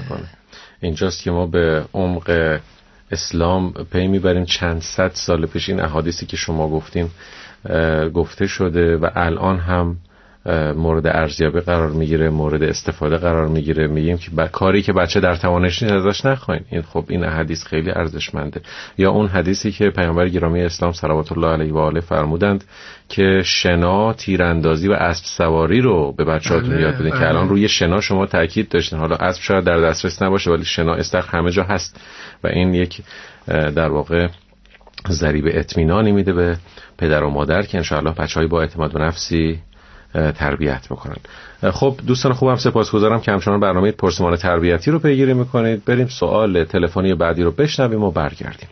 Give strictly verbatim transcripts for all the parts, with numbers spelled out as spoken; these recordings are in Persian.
میکنه. اینجاست که ما به عمق اسلام پی میبریم. چند صد سال پیش این احادیثی که شما گفتین گفته شده و الان هم مورد ارزیابی قرار میگیره، مورد استفاده قرار میگیره. میگیم که با کاری که بچه در توانش نیست ازش نخواین. این خب این حدیث خیلی ارزشمنده. یا اون حدیثی که پیامبر گرامی اسلام صلوات الله علیه و آله فرمودند که شنا، تیراندازی و اسب سواری رو به بچه‌هاتون یاد بدین، که الان روی شنا شما تاکید داشتین. حالا اسب شاید در دسترس نباشه ولی شنا استخر همه جا هست و این یک در واقع ضریب اطمینانی میده به پدر و مادر که انشاءالله بچه‌های با اعتماد به نفسی تربیت بکنن. خب دوستان خوبم، سپاسگزارم که همچنان برنامه پرسمان تربیتی رو پیگیری میکنید. بریم سوال تلفنی بعدی رو بشنویم و برگردیم.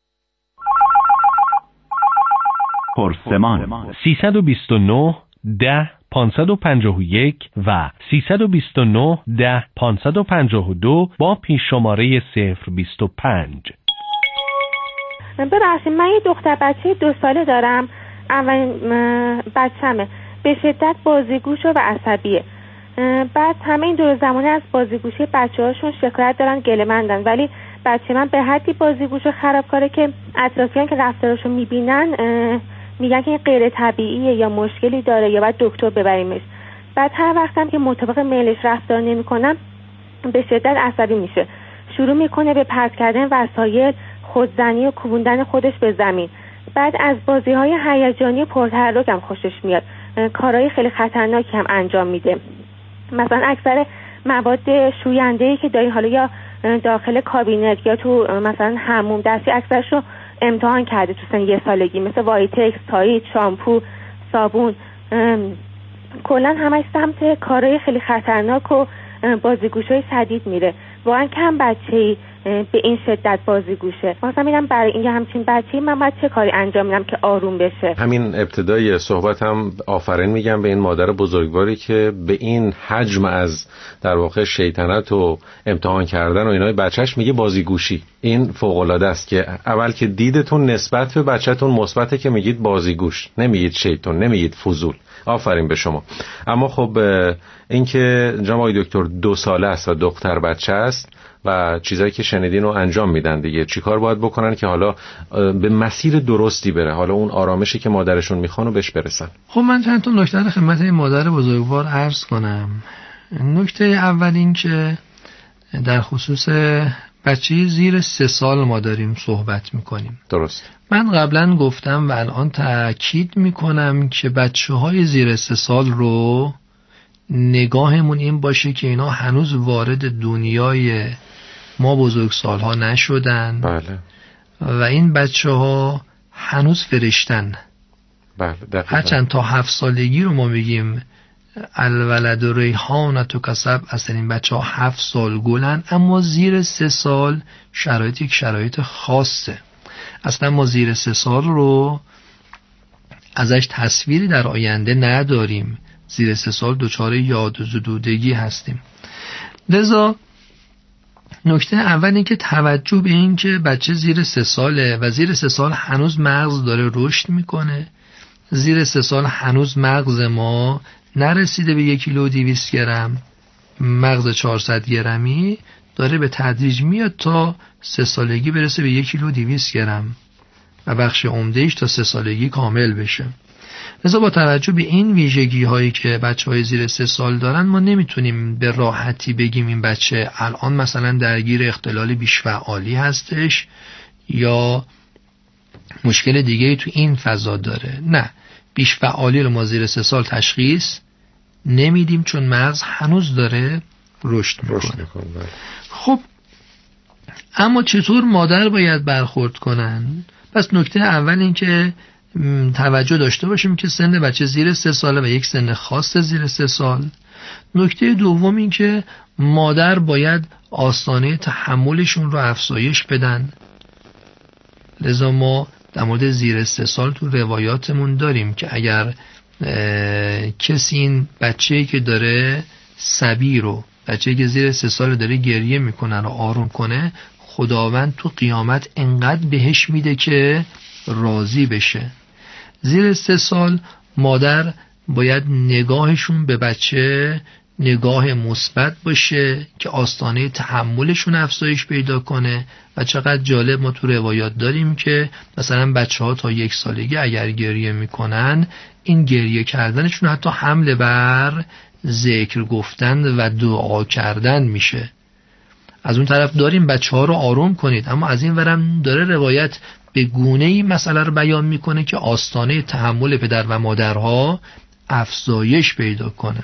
پرسمان سیصد و بیست و نه ده پانصد و پنجاه و یک و سیصد و بیست و نه ده پانصد و پنجاه و دو با پیش شماره صفر بیست و پنج. ببخشید من یه دختر بچه دو ساله دارم. اولین بچه‌مه، به شدت بازیگوش و عصبیه. بعد همه این دور زمانه از بازیگوشی بچه هاشون شکایت دارن، گله مندن، ولی بچه من به حدی بازیگوش و خرابکاره که اطرافیان که رفتارشو میبینن میگن که این غیر طبیعیه یا مشکلی داره یا باید دکتر ببریمش. بعد هر وقتم که مطابق میلش رفتار نمیکنم به شدت عصبی میشه، شروع میکنه به پرت کردن وسایل، خودزنی و کوبوندن خودش به زمین. بعد از بازی‌های هیجانی پرتحرک هم خوشش میاد، کارهای خیلی خطرناکی هم انجام میده. مثلا اکثر مواد شوینده‌ای که دارین حالا یا داخل کابینت یا تو مثلا حموم دستی اکثرش رو امتحان کرده تو سن یه سالگی، مثل وایتکس، تایید، شامپو، صابون، کلا همش سمت کارهای خیلی خطرناک و بازیگوشای شدید میره. واقعا کم بچه‌ای به این شدت بازیگوشه. مثلا میگم برای این همچین بچه‌ای من باید چه کاری انجام میدم که آروم بشه؟ همین ابتدای صحبتم آفرین میگم به این مادر بزرگواری که به این حجم از در واقع شیطنت و امتحان کردن و اینای بچهش میگه بازیگوشی. این فوق العاده است که اول که دیدتون نسبت به بچه‌تون مثبته که میگید بازیگوش، نمیگید شیطان، نمیگید فضول. آفرین به شما. اما خب این که جناب دکتر دو ساله است و دختر بچه است و چیزایی که شنیدین رو انجام میدن دیگه، چیکار باید بکنن که حالا به مسیر درستی بره، حالا اون آرامشی که مادرشون میخوان و بهش برسن؟ خب من چند تا نکته رو خدمت این مادر بزرگوار عرض کنم. نکته اول این که در خصوص بچه زیر سه سال ما داریم صحبت میکنیم. درست. من قبلا گفتم و الان تأکید میکنم که بچه های زیر سه سال رو نگاهمون این باشه که اینا هنوز وارد دنیای ما بزرگسال ها نشدن. بله. و این بچه ها هنوز فرشتن. بله. هرچند تا هفت سالگی رو ما میگیم الولد و ریحانت و کسب، اصلا این بچه ها هفت سال گلن، اما زیر سه سال شرایط یک شرایط خاصه. اصلا ما زیر سه سال رو ازش تصویری در آینده نداریم. زیر سه سال دچار یاد و زدودگی هستیم. لذا نکته اول این که توجه به این که بچه زیر سه ساله و زیر سه سال هنوز مغز داره رشد میکنه. زیر سه سال هنوز مغز ما نرسیده به یک کیلو و دویست گرم، مغز چهارصد گرمی داره به تدریج میاد تا سه سالگی برسه به یک کیلو و دویست گرم و بخش عمدهش تا سه سالگی کامل بشه. لذا با توجه به این ویژگی هایی که بچه های زیر سه سال دارن ما نمیتونیم به راحتی بگیم این بچه الان مثلا درگیر اختلال بیش‌فعالی هستش یا مشکل دیگه تو این فضا داره. نه، بیش‌فعالی رو ما زیر سه سال تشخیص نمیدیم چون مغز هنوز داره رشد میکنه. خب اما چطور مادر باید برخورد کنن؟ پس نکته اول این که توجه داشته باشیم که سن بچه زیر سه ساله و یک سن خاص زیر سه سال. نکته دوم این که مادر باید آستانه تحملشون رو افزایش بدن. لذا ما در مورد زیر سه سال تو روایاتمون داریم که اگر کسی این بچه‌ای که داره صبی رو، بچه‌ای که زیر سه سال داره گریه میکنه رو آروم کنه، خداوند تو قیامت انقدر بهش میده که راضی بشه. زیر سه سال مادر باید نگاهشون به بچه نگاه مثبت باشه که آستانه تحملشون افزایش پیدا کنه. و چقدر جالب ما تو روایات داریم که مثلا بچه ها تا یک سالگی اگر گریه میکنن، این گریه کردنشون حتی حمله بر ذکر گفتن و دعا کردن میشه. از اون طرف داریم بچه ها رو آروم کنید، اما از این ورم داره روایت به گونه‌ای مسئله رو بیان میکنه که آستانه تحمل پدر و مادرها افزایش پیدا کنه.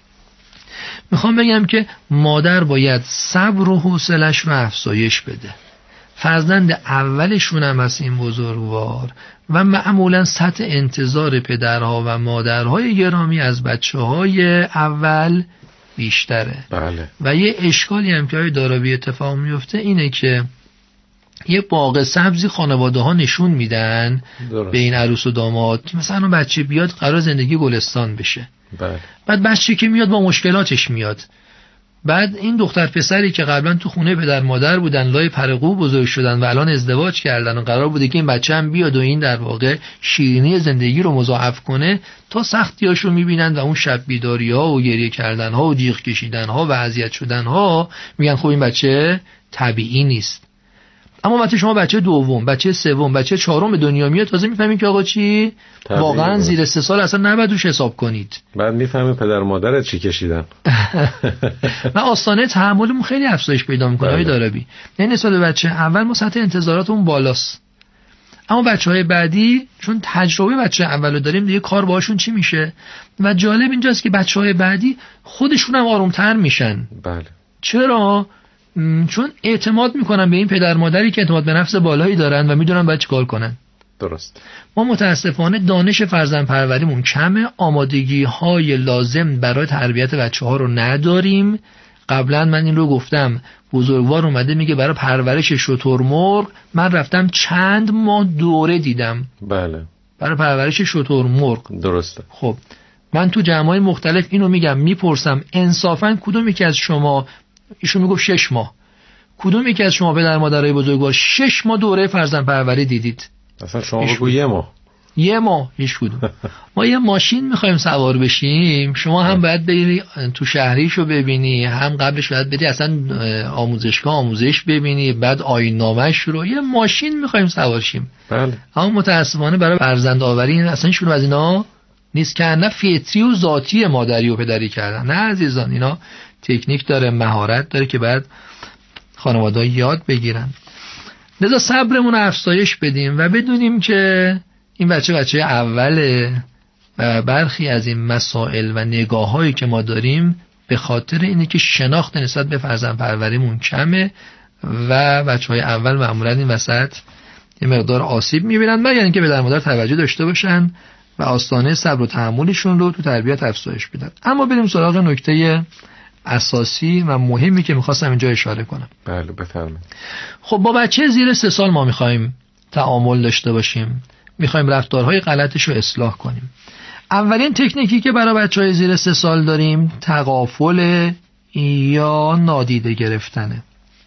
میخوام بگم که مادر باید صبر و حوصله‌اش رو افزایش بده. فرزند اولشون هم از این بزرگوار و معمولا سطح انتظار پدرها و مادرهای گرامی از بچه‌های اول بیشتره. بله. و یه اشکالی هم که های دارابی اتفاق میفته اینه که یه باغ سبزی خانواده ها نشون میدن درست. به این عروس و داماد که مثلا بچه بیاد قرار زندگی گلستان بشه. بله. بعد بچه که میاد با مشکلاتش میاد. بعد این دختر پسری که قبلا تو خونه پدر مادر بودن، لای پرقو بزرگ شدن و الان ازدواج کردن و قرار بوده که این بچه هم بیاد و این در واقع شیرینی زندگی رو مضاعف کنه، تا سختیاشو میبینن و اون شب بیداری ها و گریه کردن ها و جیغ کشیدن ها و اذیت شدن ها میگن خب این بچه طبیعی نیست. اما وقتی شما بچه دوم، بچه سوم، بچه چهارم به دنیا میاد، تازه میفهمین که آقا چی واقعا زیر سه سال اصلا نباید روش حساب کنید. بعد میفهمین پدر و مادرت چی کشیدن. و آستانه تحملمون خیلی افزایش پیدا میکنه های دارابی. یعنی نسبت به بچه اول ما سطح انتظاراتمون بالاست، اما بچهای بعدی چون تجربه بچه اولو داریم دیگه کار باهاشون چی میشه. و جالب اینجاست که بچهای بعدی خودشون هم آرومتر میشن. بله. چرا؟ چون اعتماد میکنن به این پدر مادری که اعتماد به نفس بالایی دارن و میدونن باید چیکار کنن. درست. ما متاسفانه دانش فرزند پروریمون کمه، آمادگی های لازم برای تربیت بچه ها رو نداریم. قبلا من این رو گفتم، بزرگوار اومده میگه برای پرورش شترمرغ من رفتم چند ماه دوره دیدم. بله. برای پرورش شترمرغ. درسته. خب من تو جمع‌های مختلف اینو میگم، میپرسم انصافاً کدوم یکی از شما، ایشون میگفت شش ماه، کدوم یکی از شما پدر مادرای بزرگوار شش ماه دوره فرزند پروری دیدید؟ اصلا شما بگو یه ماه. یه ماه هیچ کدوم. ما یه ماشین میخوایم سوار بشیم، شما هم باید بری تو شهریشو ببینی، هم قبلش باید بری اصلا آموزشگاه آموزش ببینی، بعد آیین‌نامه‌اش رو. یه ماشین میخوایم سوار شیم. بله. اما متاسفانه برای فرزند آوری اصلا شروع از اینا نیست که نه فطری و ذاتی مادری و پدری کردن. نه عزیزان، اینا تکنیک داره، مهارت داره که بعد خانواده‌ها یاد بگیرن. لذا صبرمون رو افزایش بدیم و بدونیم که این بچه بچه اوله و برخی از این مسائل و نگاه‌هایی که ما داریم به خاطر اینه که شناخت نسبت به فرزند پروریمون کمه و بچه‌های اول معمولاً این وسط یه مقدار آسیب می‌بینن، مگر اینکه به در مادر توجه داشته باشن و آستانه صبر و تحملشون رو تو تربیت افزایش بدن. اما بریم سراغ نکته اساسی و مهمی که میخواستم اینجا اشاره کنم. بله بفرمایید. خب با بچه زیر سه سال ما میخوایم تعامل داشته باشیم، میخوایم رفتارهای غلطش رو اصلاح کنیم. اولین تکنیکی که برای بچهای زیر سه سال داریم تغافل یا نادیده گرفتنه.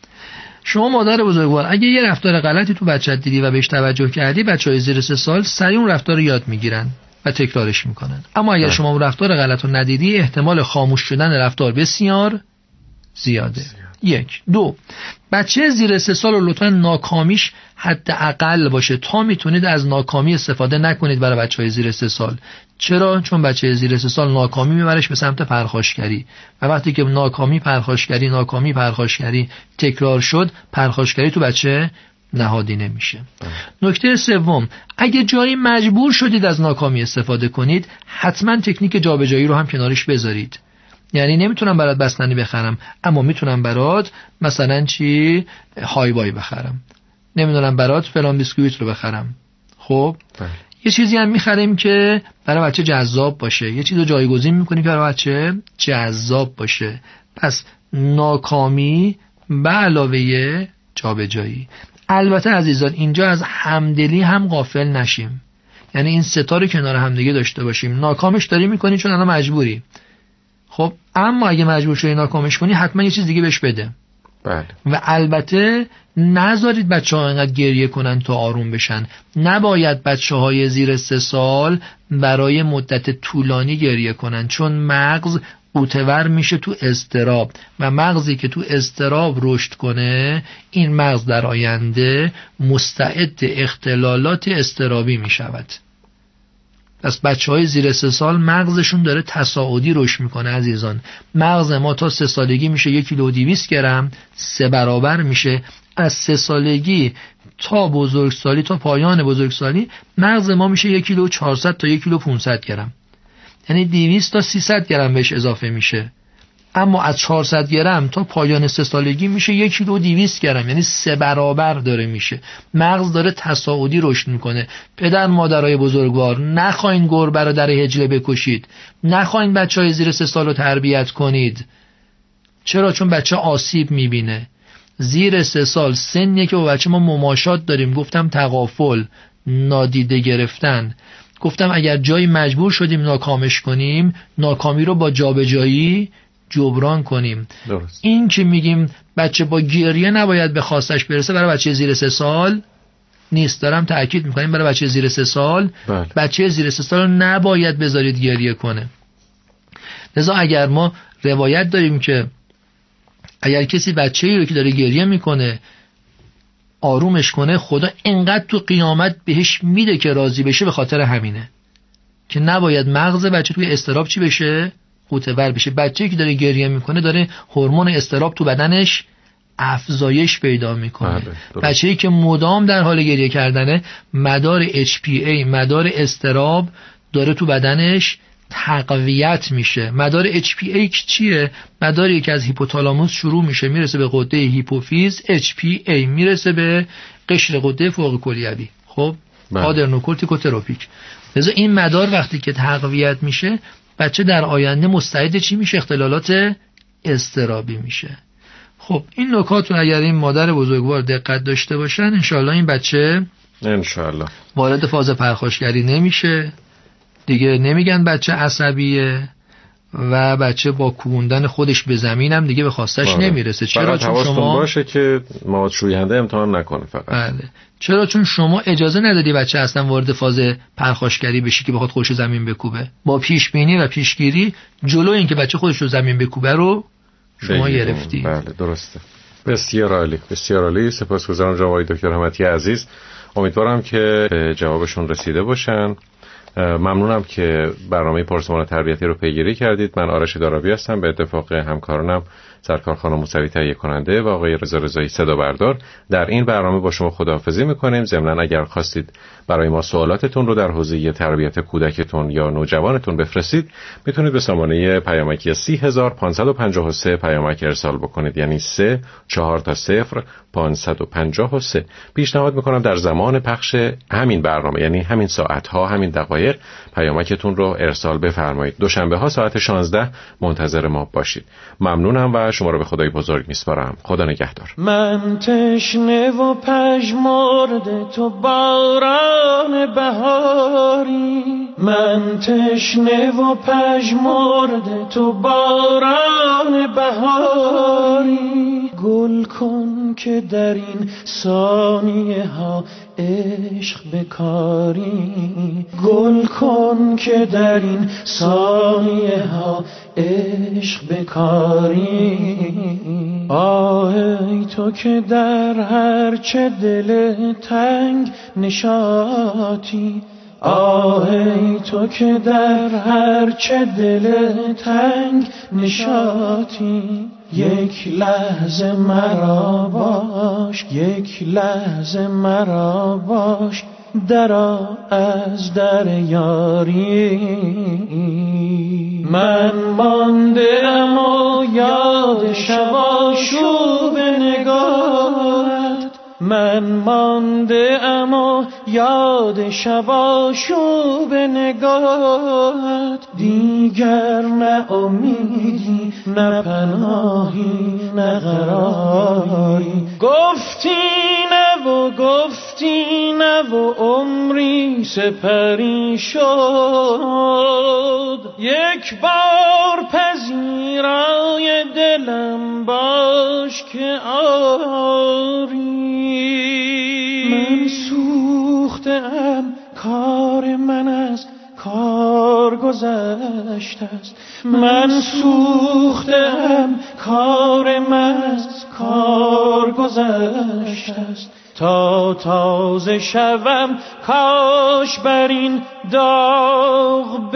شما مادر بزرگوار اگه یه رفتار غلطی تو بچت دیدی و بهش توجه کردی، بچهای زیر سه سال سریع اون رفتار رو یاد میگیرن و تکرارش میکنن. اما اگر شما اون رفتار غلط رو ندیدی، احتمال خاموش شدن رفتار بسیار زیاده. یک. دو، بچه زیر سه سال رو لطفا ناکامیش حداقل باشه تا میتونید از ناکامی استفاده نکنید برای بچهای زیر سه سال. چرا؟ چون بچه زیر سه سال ناکامی میبرش به سمت پرخاشگری و وقتی که ناکامی پرخاشگری ناکامی پرخاشگری تکرار شد، پرخاشگری تو بچه نهادی نمیشه. نکته سوم، اگه جایی مجبور شدید از ناکامی استفاده کنید، حتما تکنیک جابجایی رو هم کنارش بذارید. یعنی نمیتونم برات بستنی بخرم، اما میتونم برات مثلا چی های بای بخرم، نمیدونم برات فلان بیسکویت رو بخرم. خب بله. یه چیزی هم میخریم که برای بچه جذاب باشه، یه چیز رو جایگزین میکنیم که برای بچه جذاب باشه. پس ناکامی به علاوه جابجایی. البته عزیزان اینجا از همدلی هم غافل نشیم، یعنی این ستا رو کنار همدیگه داشته باشیم. ناکامش داری میکنی چون الان مجبوری، خب اما اگه مجبور شدی ناکامش کنی، حتما یه چیز دیگه بهش بده. بله. و البته نذارید بچه ها اینقدر گریه کنن تا آروم بشن. نباید بچه های زیر سه سال برای مدت طولانی گریه کنن، چون مغز غوطه‌ور میشه تو اضطراب و مغزی که تو اضطراب رشد کنه این مغز در آینده مستعد اختلالات اضطرابی میشود. پس بچه‌های زیر سه سال مغزشون داره تصاعدی رشد میکنه عزیزان. مغز ما تا سه سالگی میشه یک کیلو و دویست گرم، سه برابر میشه. از سه سالگی تا بزرگسالی، تا پایان بزرگسالی مغز ما میشه یک کیلو و چهارصد تا یک کیلو و پانصد گرم، یعنی دویست تا سیصد گرم بهش اضافه میشه. اما از چهارصد گرم تا پایان سه سالگی میشه یک کیلو و دویست گرم، یعنی سه برابر داره میشه. مغز داره تصاعدی رشد میکنه. پدر مادرای بزرگوار، نخواین گربه رو در هجله بکشید، نخواین بچهای زیر سه سال رو تربیت کنید. چرا؟ چون بچه آسیب میبینه. زیر سه سال سنیه که با بچه ما مماشات داریم. گفتم تغافل، نادیده گرفتن. گفتم اگر جایی مجبور شدیم ناکامش کنیم، ناکامی رو با جابجایی جبران کنیم. درست. این که میگیم بچه با گریه نباید به خواستش برسه، برای بچه زیر سه سال نیست. دارم تأکید میکنیم برای بچه زیر سه سال. بله. بچه زیر سه سال رو نباید بذارید گریه کنه. لذا اگر ما روایت داریم که اگر کسی بچه‌ای رو که داره گریه میکنه آرومش کنه، خدا انقدر تو قیامت بهش میده که راضی بشه. به خاطر همینه که نباید مغز بچه توی اضطراب چی بشه؟ غوطه‌ور بشه. بچه‌ای که داره گریه میکنه داره هورمون اضطراب تو بدنش افزایش پیدا میکنه. بچه‌ای که مدام در حال گریه کردنه، مدار اچ پی ای، مدار اضطراب داره تو بدنش تقویت میشه. مدار اچ پی ای چیه؟ مداری که از هیپوتالاموس شروع میشه میرسه به غده هیپوفیز، اچ پی ای میرسه به قشر غده فوق کلیوی. خب آدرنوکورتیکوتروپیک. لذا این مدار وقتی که تقویت میشه، بچه در آینده مستعد چی میشه؟ اختلالات اضطرابی میشه. خب این نکات رو اگر این مادر بزرگوار دقت داشته باشن، انشالله این بچه انشالله وارد فاز پرخاشگری نمیشه دیگه. نمیگن بچه عصبیه و بچه با کوبوندن خودش به زمینم دیگه به خواستش نمیرسه. چرا؟ چون شما باشه که مواد شوینده امتحان نکنه فقط. بله. چرا؟ چون شما اجازه ندادی بچه اصلا وارد فاز پرخاشگری بشه که بخواد خودش رو زمین بکوبه. با پیش بینی و پیشگیری جلو این که بچه خودش رو زمین بکوبه رو شما بگیریم. گرفتی. بله درسته. بسیار عالی، بسیار عالی. سپاسگزارم جناب آقای دکتر حمدی عزیز. امیدوارم که جوابشون رسیده باشن. ممنونم که برنامه پرسمان تربیتی رو پیگیری کردید. من آرش دارابی هستم، به اتفاق همکارانم سرکار خانم موسوی تهیه کننده و آقای رضا رضایی صدا بردار. در این برنامه با شما خداحافظی میکنیم. ضمناً اگر خواستید برای ما سوالاتتون رو در حوزه تربیت کودکتون یا نوجوانتون بفرستید، میتونید به سامانه پیامکی سی هزار پانصد و پنجاه و سه پیامک ارسال بکنید، یعنی سه چهار تا صفر پانصد و پنجاه و سه. پیشنهاد میکنم در زمان پخش همین برنامه، یعنی همین ساعت ها، همین دقایق، پیامکتون رو ارسال بفرمایید. دوشنبه ها ساعت شانزده منتظر ما باشید. ممنونم و شما رو به خدای بزرگ میسپارم. خدا نگهدار. من تشنه و پژمرده تو باران بهاری، من تشنه و پژمرده تو باران بهاری. گل کن که در این ثانیه ها عشق بکاری، گل کن که در این ثانیه ها عشق بکاری. آه ای تو که در هر چه دل تنگ نشاطی، آه ای تو که در هر چه دل تنگ نشاطی. یک لحظه مرا باش، یک لحظه مرا باش، درآ از در یاری. من ماندم و یاد شب آشوب نگاهت، من مانده ام و یاد شب آشوب نگاهت. دیگر نه امیدی نه پناهی نه قراری. گفتی نه و گفتی نه و عمری سپری شد. یک بار پذیرای دلم باش که آری. من سوختم، کار من از کار گذشته است. من سوختم، کارم از کار گذشته است. تا تازه شوم کاش بر این داغ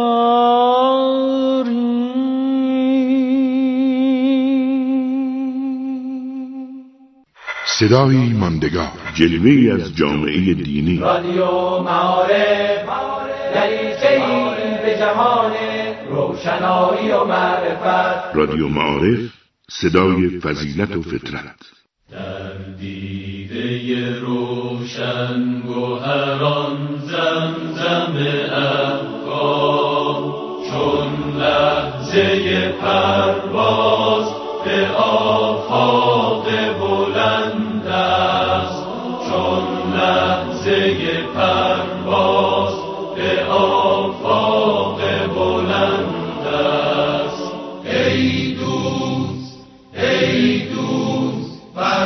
بباری. صدای ماندگار، جلوه‌ای از جامعه دینی. رادیو معارف، دریچه‌ای به جهان روشنایی و معرفت. رادیو معارف، صدای فضیلت و فطرت. در دیده روشن گوهران زمزم افکار، چون لحظه پرواز به آفاق بلند است، چون لحظه پرواز به آفاق بلند است. ای دوست، ای دوست،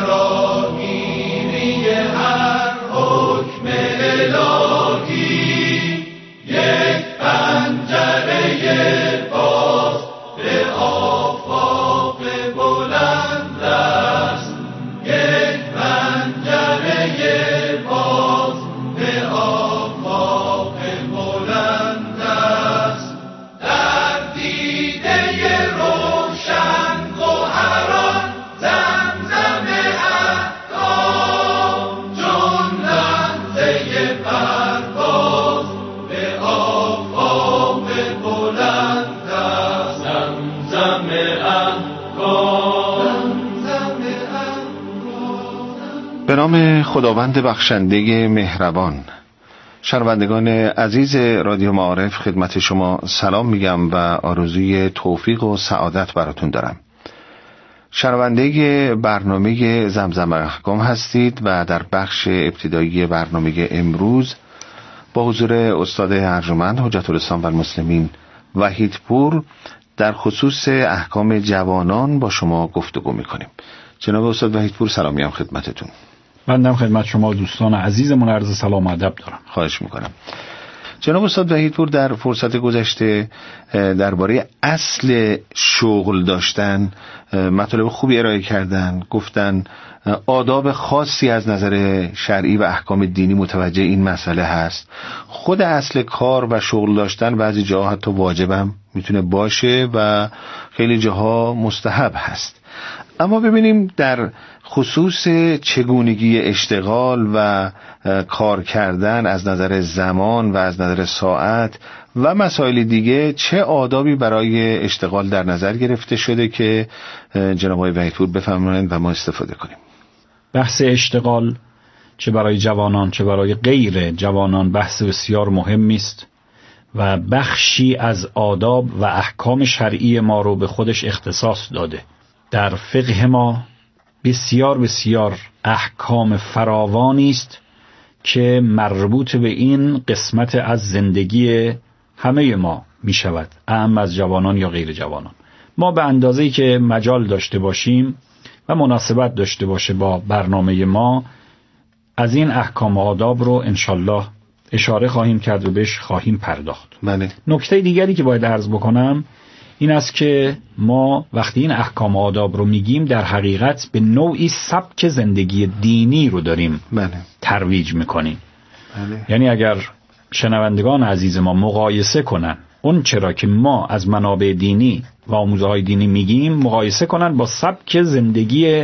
فراگیری هر حکم الهی، یک پنجره باز به آفاق بلند است، یک پنجره باز به آفاق بلند است. در دیده روشن گوهران زمزم احکام، چون لحظه پرواز به آفاق بلند است. زمزم احکام، زمزم احکام. به نام خداوند بخشنده مهربان. شنوندگان عزیز رادیو معارف، خدمت شما سلام میگم و آرزوی توفیق و سعادت براتون دارم. شنونده برنامه زمزم احکام هستید و در بخش ابتدایی برنامه امروز با حضور استاد ارجمند حجت الاسلام و المسلمین وحیدپور در خصوص احکام جوانان با شما گفتگو میکنیم. جناب استاد وحیدپور، سلام میگم خدمتتون. بنده هم خدمت شما دوستان عزیزمون عرض سلام و ادب دارم. خواهش میکنم. جناب استاد وحیدپور در فرصت گذشته درباره اصل شغل داشتن مطالب خوبی ارائه کردن. گفتن آداب خاصی از نظر شرعی و احکام دینی متوجه این مسئله هست. خود اصل کار و شغل داشتن بعضی جاها حتی واجبم میتونه باشه و خیلی جاها مستحب هست. اما ببینیم در خصوص چگونگی اشتغال و کار کردن از نظر زمان و از نظر ساعت و مسائل دیگه چه آدابی برای اشتغال در نظر گرفته شده که جناب آقای وحیدپور بفرمایند و ما استفاده کنیم. بحث اشتغال چه برای جوانان چه برای غیر جوانان بحث بسیار مهمی است و بخشی از آداب و احکام شرعی ما رو به خودش اختصاص داده. در فقه ما بسیار بسیار احکام فراوانی است که مربوط به این قسمت از زندگی همه ما می شود، اعم از جوانان یا غیر جوانان. ما به اندازه‌ای که مجال داشته باشیم و مناسبت داشته باشه با برنامه ما، از این احکام و آداب رو انشالله اشاره خواهیم کرد و بهش خواهیم پرداخت. بله. نکته دیگری که باید عرض بکنم این است که ما وقتی این احکام و آداب رو میگیم در حقیقت به نوعی سبک زندگی دینی رو داریم بله. ترویج میکنیم. بله. یعنی اگر شنوندگان عزیز ما مقایسه کنن اون چرا که ما از منابع دینی و آموزه های دینی میگیم مقایسه کنن با سبک زندگی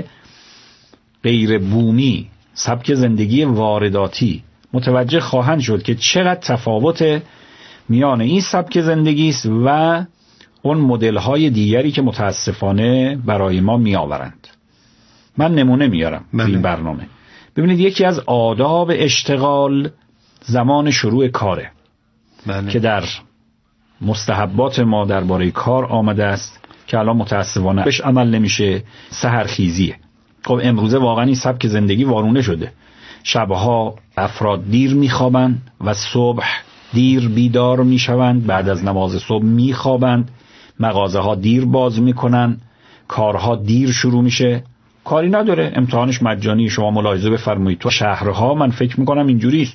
غیر بومی، سبک زندگی وارداتی، متوجه خواهند شد که چقدر تفاوت میان این سبک زندگی است و اون مدل های دیگری که متاسفانه برای ما می آورند. من نمونه میارم بله. این برنامه. ببینید یکی از آداب اشتغال زمان شروع کاره بله. که در مستحبات ما درباره کار آمده است که الان متاسفانه بهش عمل نمیشه. سحرخیزیه. خب امروزه واقعا این سبک زندگی وارونه شده. شبها افراد دیر میخوابند و صبح دیر بیدار میشوند، بعد از نماز صبح میخوابند، مغازه ها دیر باز میکنن، کارها دیر شروع میشه. کاری نداره، امتحانش مجانی. شما ملاحظه بفرمایید تو شهرها من فکر میکنم اینجوری است.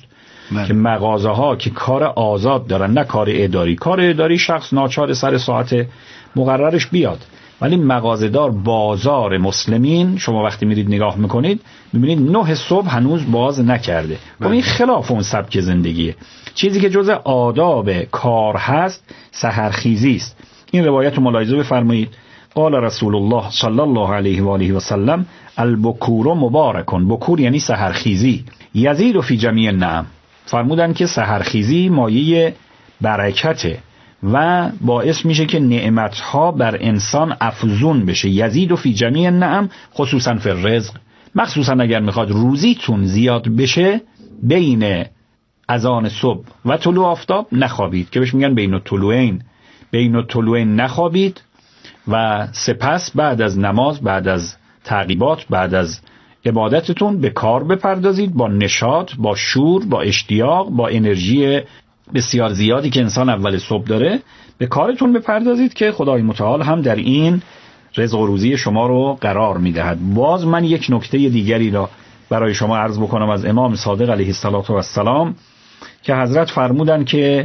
بله. که مغازه ها که کار آزاد دارن نه کار اداری، کار اداری شخص ناچار سر ساعت مقررش بیاد، ولی مغازه‌دار بازار مسلمین شما وقتی میرید نگاه میکنید میبینید نه صبح هنوز باز نکرده. خب این خلاف اون سبک زندگیه. چیزی که جزء آداب کار هست سحرخیزی است. این روایت رو ملاحظه بفرمایید. قال رسول الله صلی الله علیه و آله و سلم البکور مبارکون. بکور یعنی سحرخیزی. یزید فی جمیع النعم. فرمودن که سحرخیزی مایه برکته و باعث میشه که نعمتها بر انسان افزون بشه. یزید فی جمیع النعم خصوصا فی الرزق. مخصوصا اگر میخواد روزیتون زیاد بشه بین اذان صبح و طلوع آفتاب نخوابید که بهش میگن بین الطلوعین. بین الطلوعین نخوابید و سپس بعد از نماز، بعد از تعقیبات، بعد از عبادتتون به کار بپردازید با نشاط، با شور، با اشتیاق، با انرژی بسیار زیادی که انسان اول صبح داره به کارتون بپردازید که خدای متعال هم در این رزق و روزی شما رو قرار میدهد. باز من یک نکته دیگری را برای شما عرض بکنم از امام صادق علیه السلام که حضرت فرمودن که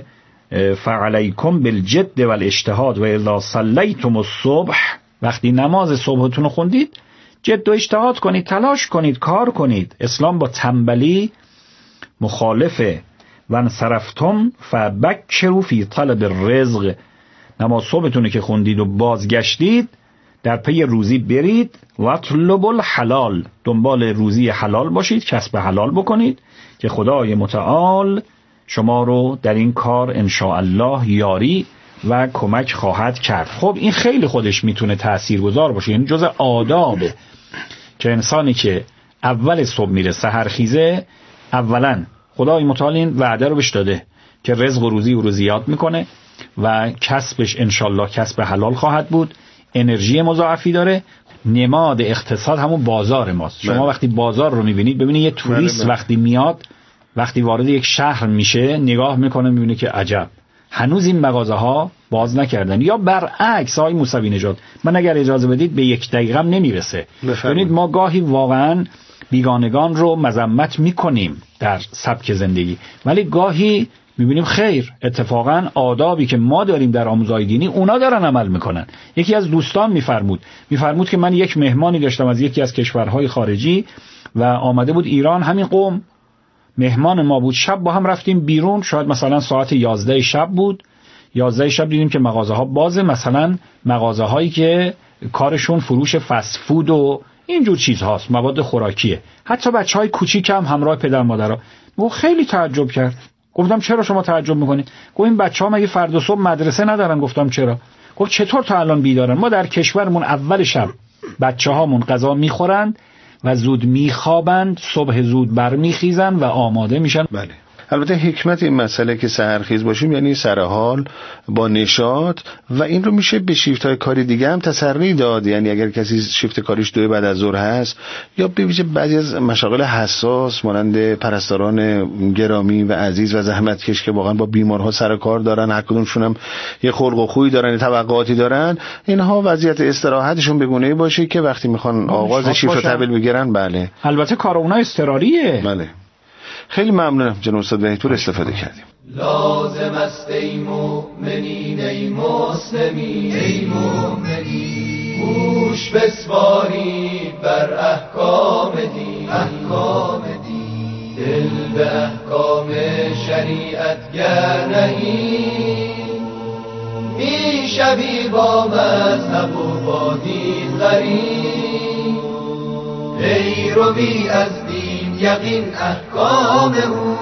فعلیکم بالجد والاجتهاد و الا صلیتم الصبح. وقتی نماز صبحتون رو خوندید جد و اجتهاد کنید، تلاش کنید، کار کنید. اسلام با تنبلی مخالفه. و انصرفتم فبکروا فی طلب الرزق. نماز صبحتون که خوندید و بازگشتید در پی روزی برید. واطلبوا الحلال. دنبال روزی حلال باشید، کسب حلال بکنید که خدای متعال شما رو در این کار انشاءالله یاری و کمک خواهد کرد. خب این خیلی خودش میتونه تاثیرگذار باشه. یعنی جز آدابه که انسانی که اول صبح میره سحرخیزه، اولا خدای متعال این وعده رو بهش داده که رزق و روزی او رو زیاد میکنه و کسبش انشاءالله کسب حلال خواهد بود. انرژی مضاعفی داره. نماد اقتصاد همون بازار ماست. شما من. وقتی بازار رو میبینید، ببینید یه توریست من من. وقتی میاد، وقتی وارد یک شهر میشه نگاه میکنه میبینه که عجب هنوز این مغازه ها باز نکردن. یا برعکس آقای موسوی نژاد، من اگر اجازه بدید به یک دقیقه هم نمیرسه. ببینید ما گاهی واقعا بیگانگان رو مذمت میکنیم در سبک زندگی، ولی گاهی میبینیم خیر، اتفاقا آدابی که ما داریم در آموزهای دینی اونا دارن عمل میکنن. یکی از دوستان میفرمود میفرمود که من یک مهمانی داشتم از یکی از کشورهای خارجی و آمده بود ایران. همین قوم مهمان ما بود. شب با هم رفتیم بیرون، شاید مثلا ساعت یازده شب بود. یازده شب دیدیم که مغازه ها بازه، مثلا مغازه هایی که کارشون فروش فست فود و اینجور چیز هاست، مواد خوراکیه. حتی بچه های کوچیک هم همراه پدر مادرها. ما خیلی تعجب کرد. گفتم چرا شما تعجب میکنید؟ گفت این بچه ها مگه فردا صبح مدرسه ندارن؟ گفتم چرا؟ گفت چطور تا الان بیدارن؟ ما در کشورمون اول شب بچه هامون غذا میخورند و زود میخوابند، صبح زود برمیخیزن و آماده میشن. بله. البته حکمت این مسئله که سحرخیز باشیم یعنی سرحال با نشاط و این رو میشه به شیفت های کاری دیگه هم تسری داد. یعنی اگر کسی شیفت کاریش دو بعد از ظهر هست یا به ویژه بعضی از مشاغل حساس مانند پرستاران گرامی و عزیز و زحمتکش که واقعا با بیمارها سر کار دارن، هر کدومشون هم یه خلق و خویی دارن، توقعاتی دارن، اینها وضعیت استراحتشون به گونه‌ای باشه که وقتی میخوان آغاز شیفت رو تحویل بگیرن. بله البته کار اونها اضطراریه. بله. خیلی ممنونم جناب استاد وحیدپور، استفاده کردیم. لازم است ای مؤمنین ای مسلمین ای مؤمنین گوش بسپارید بر احکام دین احکام دین دل به احکام شریعت گر نهید میشوی با مذهب و با دین غریب ای روی از یقین احکام او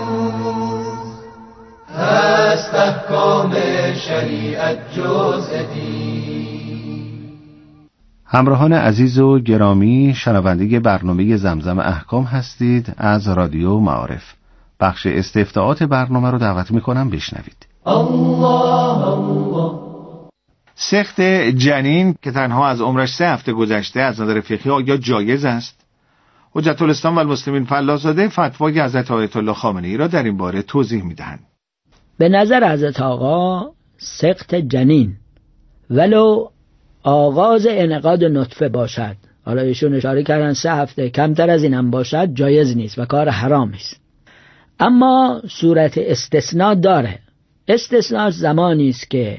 هست احکام شریعت جزء دین. همراهان عزیز و گرامی، شنونده برنامه زمزم احکام هستید از رادیو معارف. بخش استفتاءات برنامه رو دعوت میکنم بشنوید. الله الله. سقط جنین که تنها از عمرش سه هفته گذشته از نظر فقهی آیا جایز است؟ حجت الاسلام و المسلمین فلاح‌زاده فتوای حضرت آیت الله خامنه‌ای را در این باره توضیح می‌دهند. به نظر حضرت آقا سقط جنین ولو آغاز انعقاد نطفه باشد، حالا ایشون اشاره کردن سه هفته، کمتر از این هم باشد جایز نیست و کار حرامی است. اما صورت استثناء داره. استثناء زمانی است که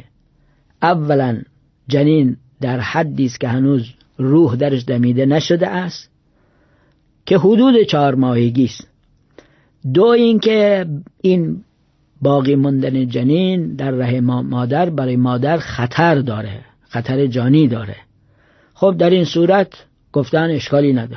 اولا جنین در حدی است که هنوز روح درش دمیده نشده است که حدود چهار ماهگی است. دو اینکه این باقی موندن جنین در رحم مادر برای مادر خطر داره، خطر جانی داره. خب در این صورت گفتن اشکالی نداره.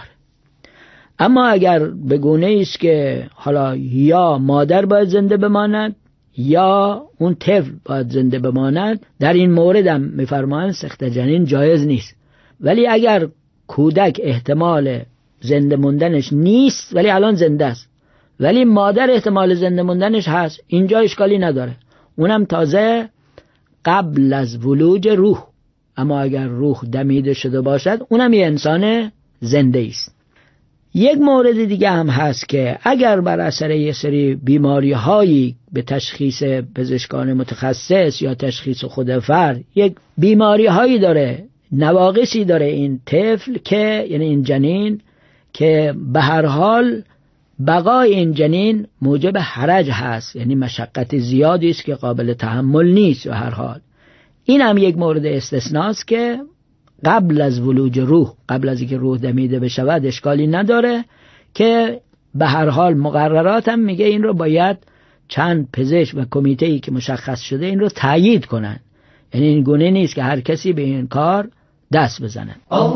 اما اگر به گونه است که حالا یا مادر باید زنده بماند یا اون طفل باید زنده بماند، در این مورد هم میفرمایند سقط جنین جایز نیست. ولی اگر کودک احتمال زنده موندنش نیست ولی الان زنده است، ولی مادر احتمال زنده موندنش هست، اینجا اشکالی نداره، اونم تازه قبل از ولوج روح. اما اگر روح دمیده شده باشد اونم یه انسان زنده است. یک مورد دیگه هم هست که اگر بر اثر یه سری بیماری هایی به تشخیص پزشکان متخصص یا تشخیص خود فرد یک بیماری هایی داره، نواقصی داره این طفل که یعنی این جنین، که به هر حال بقای این جنین موجب حرج هست، یعنی مشقت زیادی است که قابل تحمل نیست. به هر حال این هم یک مورد استثناست که قبل از ولوج روح، قبل از اینکه روح دمیده بشود اشکالی نداره، که به هر حال مقررات هم میگه این رو باید چند پزشک و کمیته‌ای که مشخص شده این رو تایید کنن. یعنی این گونه نیست که هر کسی به این کار دست بزنه.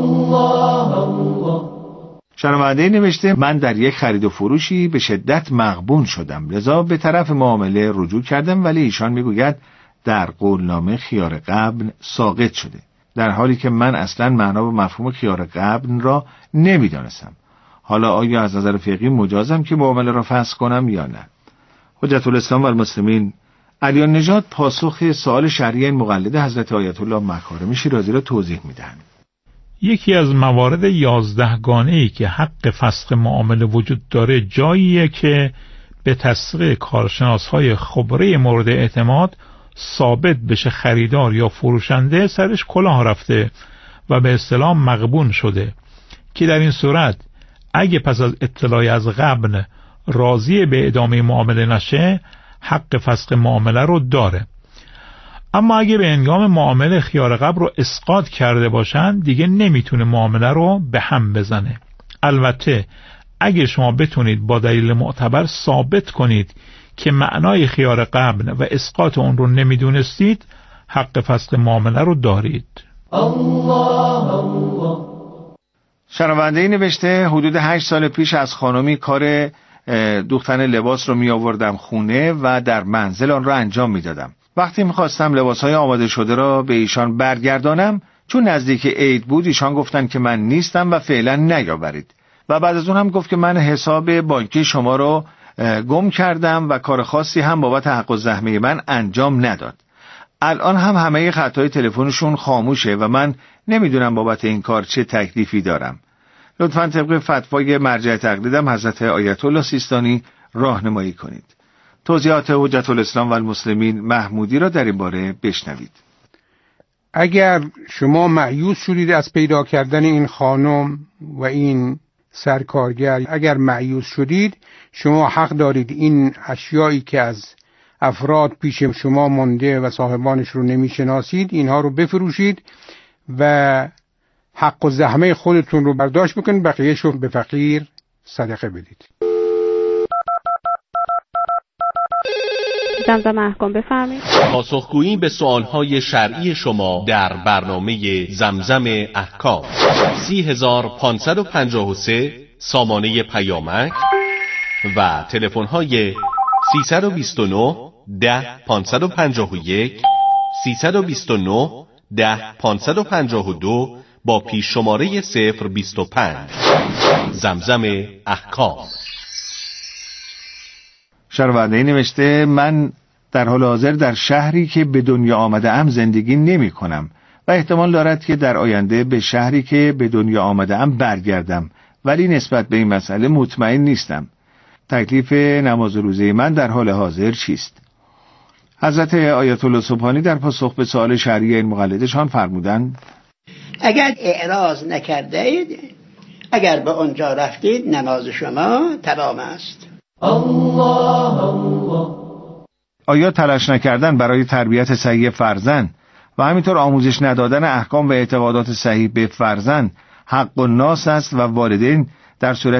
الله الله. شنونده نوشته من در یک خرید و فروشی به شدت مغبون شدم، لذا به طرف معامله رجوع کردم، ولی ایشان میگوید در قولنامه خیار غبن ساقط شده، در حالی که من اصلا معنا و مفهوم خیار غبن را نمیدانستم. حالا آیا از نظر فقهی مجازم که معامله را فسخ کنم یا نه؟ حجت الاسلام و المسلمین علی نژاد پاسخ سوال شرعی مقلد حضرت آیت الله مکارم شیرازی را توضیح میدهند. یکی از موارد یازدهگانه‌ای که حق فسخ معامله وجود داره جاییه که به تصدیق کارشناس‌های خبره مورد اعتماد ثابت بشه خریدار یا فروشنده سرش کلاه رفته و به اصطلاح مغبون شده، که در این صورت اگه پس از اطلاعی از غبن راضی به ادامه معامله نشه حق فسخ معامله رو داره. اما اگه به هنگام معامله خیار غبن رو اسقاط کرده باشن دیگه نمیتونه معامله رو به هم بزنه. البته اگه شما بتونید با دلیل معتبر ثابت کنید که معنای خیار غبن و اسقاط اون رو نمیدونستید حق فسخ معامله رو دارید. الله الله. شنونده‌ای نوشته حدود هشت سال پیش از خانمی کار دوختن لباس رو می آوردم خونه و در منزل آن را انجام می دادم. وقتی می خواستم لباسهای آماده شده را به ایشان برگردانم، چون نزدیک عید بود ایشان گفتن که من نیستم و فعلا نیاورید، و بعد از اون هم گفت که من حساب بانکی شما رو گم کردم و کار خاصی هم بابت حق و زحمه من انجام نداد. الان هم همه خطای تلفنشون خاموشه و من نمیدونم بابت این کار چه تکلیفی دارم. لطفاً طبق فتوای مرجع تقلیدم حضرت آیت الله سیستانی راهنمایی کنید. توضیحات حجت الاسلام و المسلمین محمودی را در این باره بشنوید. اگر شما مایوس شدید از پیدا کردن این خانم و این سرکارگر، اگر مایوس شدید شما حق دارید این اشیایی که از افراد پیش شما مونده و صاحبانش رو نمیشناسید اینها رو بفروشید و حق و زحمه خودتون رو برداشت بکنید، بقیه‌اش رو به فقیر صدقه بدید. زمزم احکام بفرمایید. پاسخگویی به سوالهای شرعی شما در برنامه زمزم احکام. سی هزار پانصد و پنجاه و سه سامانه پیامک و تلفن‌های سیصد و بیست و نه ده پانصد و پنجاه و یک، سیصد و بیست و نه ده پانصد و پنجاه و دو با پیش شماره صفر بیست و پنج. زمزم احکام. شنونده نوشته من در حال حاضر در شهری که به دنیا آمده ام زندگی نمی کنم و احتمال دارد که در آینده به شهری که به دنیا آمده ام برگردم، ولی نسبت به این مسئله مطمئن نیستم. تکلیف نماز و روزه من در حال حاضر چیست؟ حضرت آیت الله سبحانی در پاسخ به سوال شرعی این مقلدشان فرمودند اگر اعراض نکردید، اگر به اونجا رفتید نماز شما تمام است. الله الله. آیا تلاش نکردن برای تربیت صحیح فرزند و همینطور آموزش ندادن احکام و اعتقادات صحیح به فرزند حق الناس است و والدین در صورت